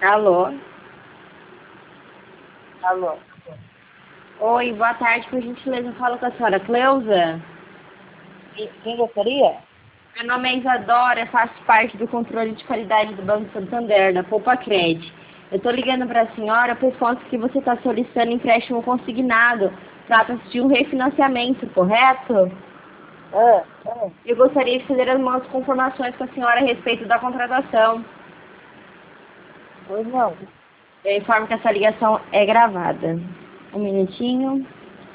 Alô? Alô? Oi, boa tarde, por gentileza, falo com a senhora Cleusa. Quem gostaria? Meu nome é Isadora, faço parte do controle de qualidade do Banco Santander, da Poupa-Cred. Eu estou ligando para a senhora, pois consta que você está solicitando empréstimo consignado. Trata-se de um refinanciamento, correto? Eu gostaria de fazer algumas informações com a senhora a respeito da contratação. Pois não. Eu informo que essa ligação é gravada. Um minutinho.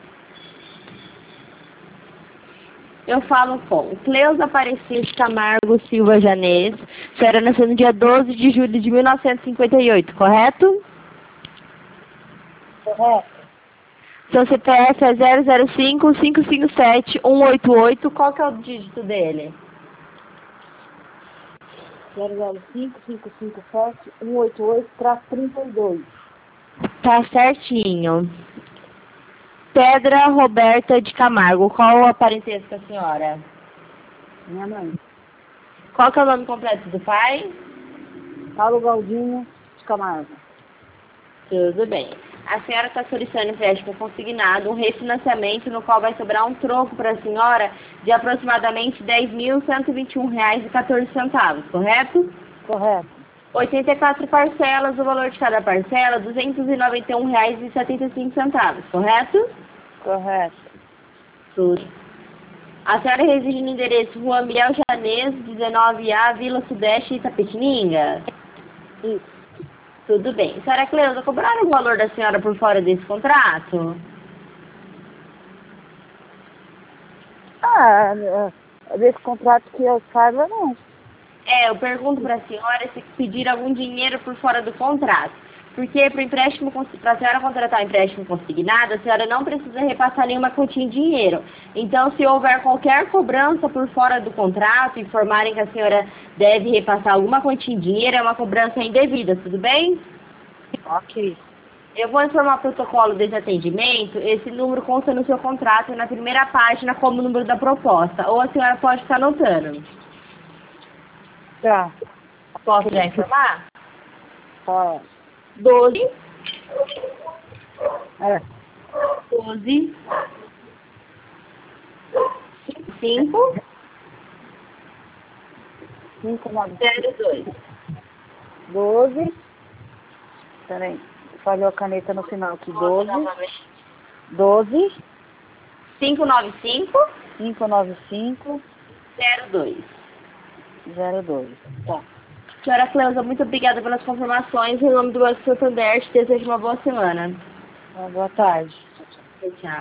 Eu falo com Cleusa Aparecida Camargo Silva Janês. A senhora nasceu no dia 12 de julho de 1958, correto? Correto. Seu CPF é 005-557-188. Qual que é o dígito dele? 005-557-188-32. Tá certinho. Pedra Roberta de Camargo. Qual a parentesco da senhora? Minha mãe. Qual que é o nome completo do pai? Paulo Galdinho de Camargo. Tudo bem. A senhora está solicitando empréstimo consignado, um refinanciamento no qual vai sobrar um troco para a senhora de aproximadamente R$10.121,14, correto? Correto. 84 parcelas, o valor de cada parcela R$291,75, correto? Correto. Tudo. A senhora reside no endereço Rua Miguel Janês, 19A, Vila Sudeste, Itapetininga? Isso. Tudo bem. Senhora Cleusa, cobraram o valor da senhora por fora desse contrato? Desse contrato que eu saiba, não. Eu pergunto para a senhora se pedir algum dinheiro por fora do contrato. Porque para a senhora contratar um empréstimo consignado, a senhora não precisa repassar nenhuma quantia em dinheiro. Então, se houver qualquer cobrança por fora do contrato, informarem que a senhora deve repassar alguma quantia em dinheiro, é uma cobrança indevida, tudo bem? Ok. Eu vou informar o protocolo desse atendimento. Esse número consta no seu contrato na primeira página como número da proposta. Ou a senhora pode estar anotando. Tá. Posso já informar? Tá. 12 É. 12 5 5, 9, 02 12. Peraí. Falhou a caneta no final aqui. 12. 12. 595 595 02. 02. Tá. Senhora Cleusa, muito obrigada pelas confirmações. Em nome do Banco Santander, te desejo uma boa semana. Boa tarde. Tchau.